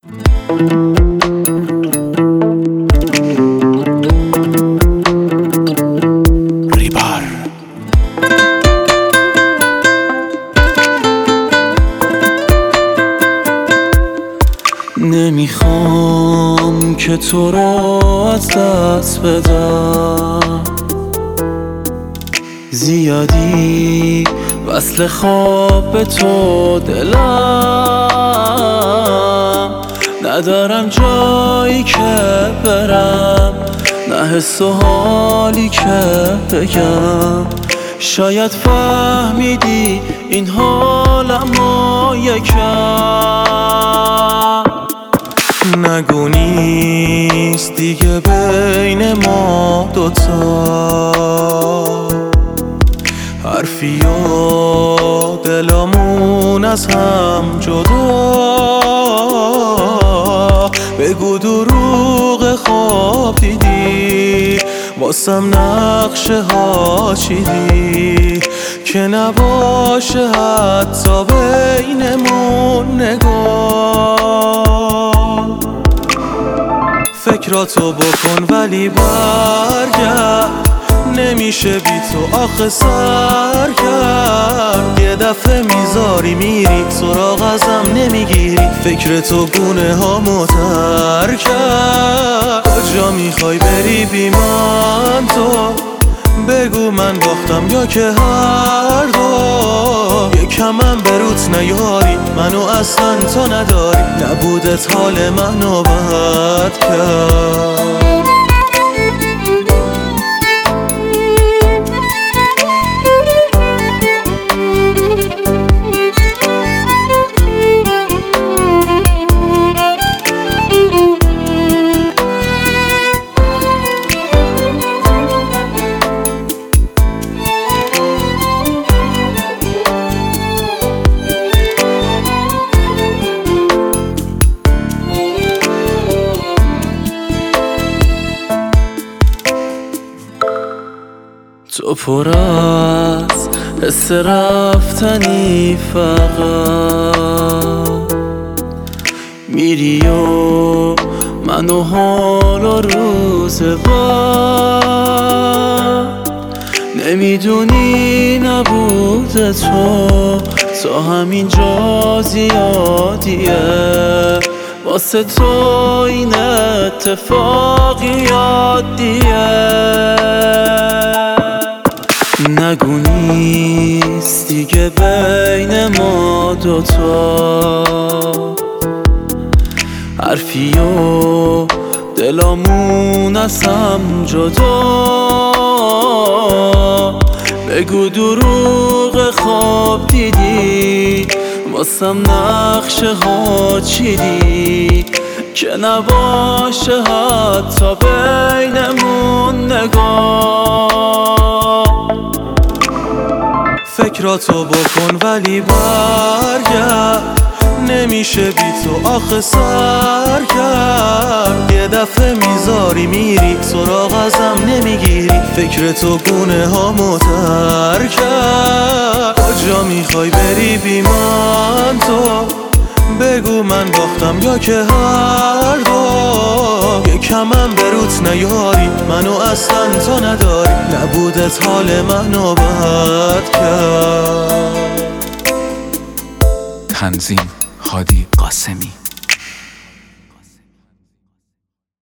ریبار نمیخوام که تو رو از دست بدم، زیادی وصل خواب به تو دلم، ندارم جایی که برم، نه حس و حالی که بگم. شاید فهمیدی این حالمو یکم، نگو نیست دیگه بین ما دوتا حرفی و دلمون از هم جدا. بگو دروغ خواب دیدی، واسم نقشه ها چیدی، که نباشه حتی بینمون نگاه. فکراتو بکن ولی برگرد، نمیشه بی تو آخه سرگرد. یه دفعه میذاری میری سراغ ازم نمیگیری، فکر تو گونه ها متر کرد. کجا میخوای بری بی من تو؟ بگو من باختم یا که هر دو. یکمم بروت نیاری، منو اصلا تو نداری، نبودت حال منو بد کرد. تو پر از حس رفتنی، فقط میری و منو حال و روز بعد نمیدونی نبود تو همینجا زیادیه. واسه تو این اتفاقی عادیه. نگو نیست دیگه بین ما دوتا حرفی و دلمون از هم جدا. بگو دروغ خواب دیدی، واسم نقشه ها چیدی، که نباشه حتی بینمون نگاه. فکراتو بکن ولی برگرد، نمیشه بی تو آخه سرگرد. یه دفعه میذاری میری سراغ ازم نمیگیری، فکر تو گونه ها متر کرد. کجا میخوای بری بی من تو؟ بگو من باختم یا که هر دو. یکمم بروت نیاری، منو اصلا تو نداری، نبودت حال منو بد کرد. تنظیم هادی قاسمی.